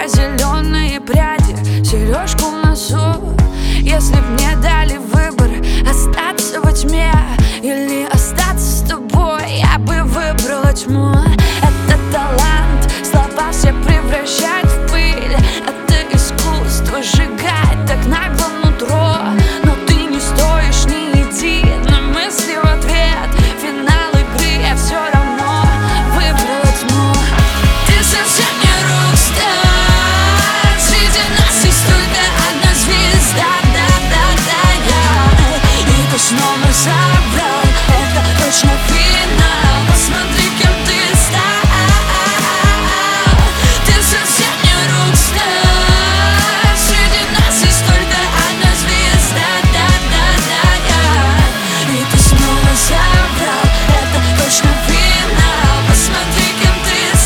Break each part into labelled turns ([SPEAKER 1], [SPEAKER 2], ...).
[SPEAKER 1] зеленые пряди, сережку в носу. Если б мне дали выбор, остаться во тьме или остаться с тобой, я бы выбрала тьму. Это талант, слова все превращать в пыль. Это искусство сжигать так нагло нутро. Но ты не стоишь ни единой мысли в ответ. Финал игры я все равно выбрала тьму. Ты совсем не рок-стар, среди нас есть только одна звезда. И ты снова забрал, это точно финал. Посмотри, кем ты стал. Ты совсем не рок-стар, среди нас есть только одна звезда. И ты снова забрал, это точно финал. Посмотри, кем ты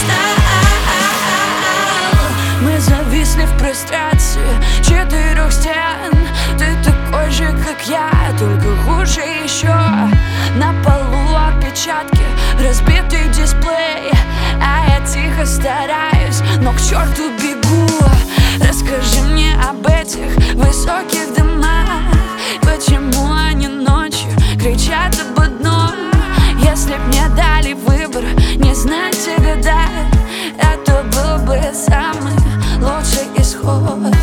[SPEAKER 1] стал. Мы зависли в прострации 4 стен. Ты такой же, как я, только хуже еще. На полу отпечатки, разбитый дисплей. А я тихо стараюсь, но к черту бегу. Расскажи мне об этих высоких домах. Почему они ночью кричат об одном? Если б мне дали выбор, не знать и гадать, это был бы самый лучший исход.